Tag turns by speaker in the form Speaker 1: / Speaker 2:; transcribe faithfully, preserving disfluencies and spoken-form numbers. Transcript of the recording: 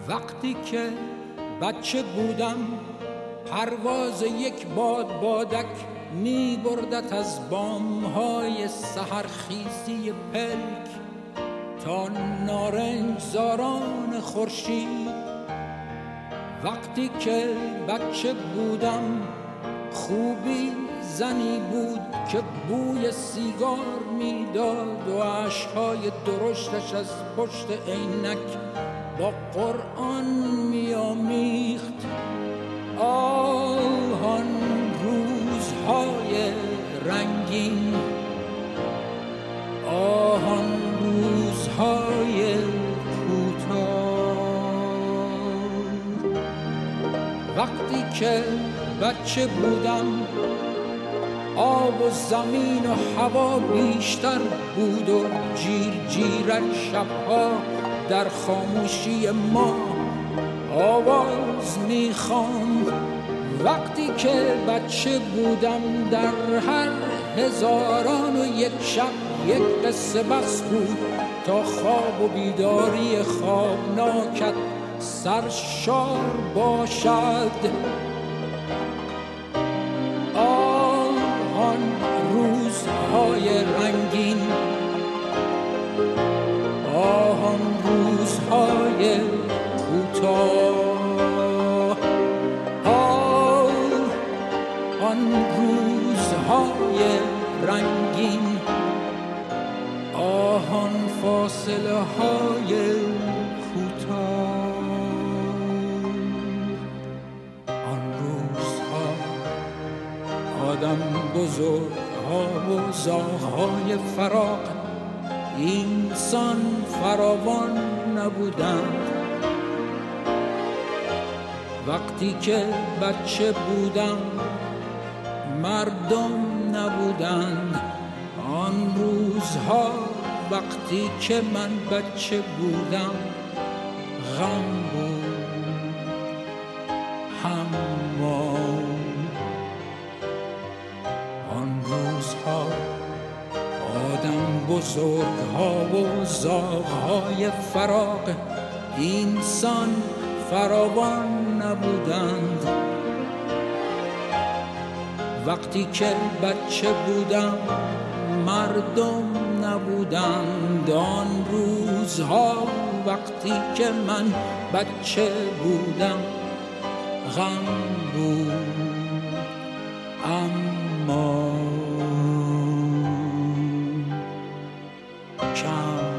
Speaker 1: وقتی که بچه بودم پرواز یک باد بادک می بردت از بامهای سحرخیزی پلک تا نارنج زاران خورشید. وقتی که بچه بودم خوبی زنی بود که بوی سیگار میداد و اشک‌های درشتش از پشت عینک با قرآن میامیخت. آهان روزهای رنگین، آهان روزهای کوتاه. وقتی که بچه بودم آب و زمین و هوا بیشتر بود و جیر جیرک شبها در خاموشی ما آواز میخواند. وقتی که بچه بودم در هر هزاران و یک شب یک قصه بس بود تا خواب و بیداری خوابناکت سرشار باشد. آن روزهای رنگین، آن روزهای کوتاه، آن روزهای رنگین، آن فاصله های کوتاه. آن روزها آدم بزرگ ها و زاغ‌های فراق اینسان فراوان نبودند. وقتی که بچه بودم مردم نبودند. آن روزها وقتی که من بچه بودم غم بود، اما آن روزها آدم بزرگ ها و زاغ های فراق اینسان فراوان نبودند. وقتی که بچه بودم مردم نبودند. آن روزها وقتی که من بچه بودم غم بود، اما کم